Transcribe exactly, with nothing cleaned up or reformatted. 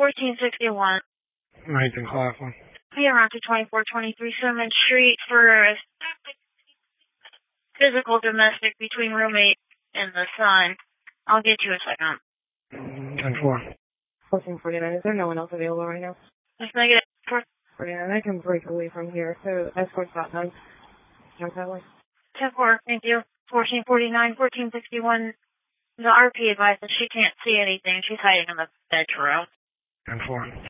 fourteen sixty-one. Nathan Claflin. Be around to twenty-four twenty-three Sherman Street for a physical domestic between roommate and the son. I'll get you a second. ten four. fourteen forty-nine. Is there no one else available right now? Just make it four forty-nine. I can break away from here, so escort stop time. Jump that way. ten four, thank you. fourteen forty-nine, fourteen sixty-one. The R P advises she can't see anything. She's hiding in the bedroom. ten four.